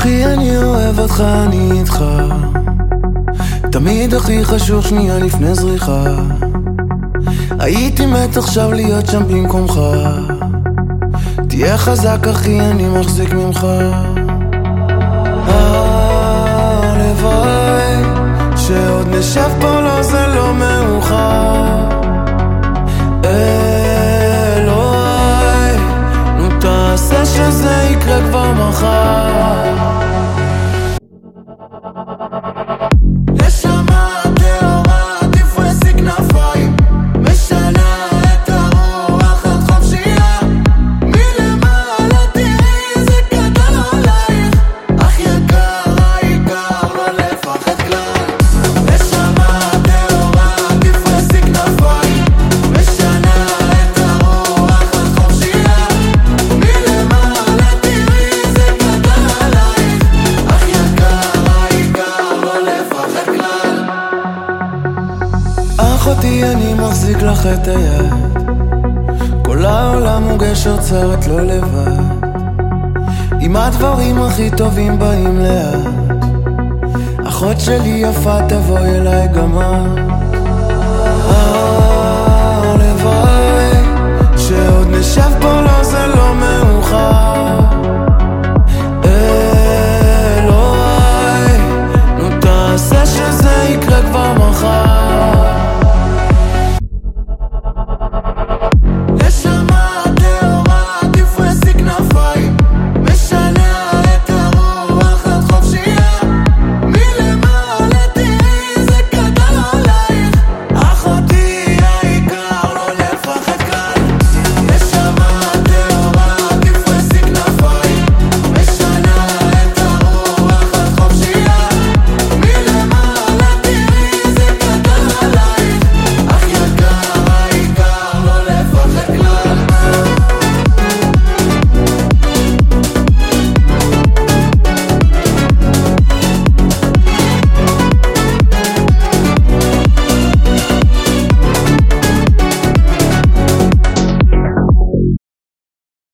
אחי אני אוהב אותך, אני איתך, תמיד הכי חשוב שנייה לפני זריחה. הייתי מת עכשיו להיות שם במקומך, תהיה חזק אחי, אני מחזיק ממך. הלוואי שעוד נשב פה, לא זה לא מאוחר. אלוהי, נו תעשה שזה יקרה כבר מחר. אחותי אני מחזיק לך את היד, כל העולם הוא גשר צר, את לא לבד. אם הדברים הכי טובים באים לאט, אחות שלי יפה תבואי אליי גם את.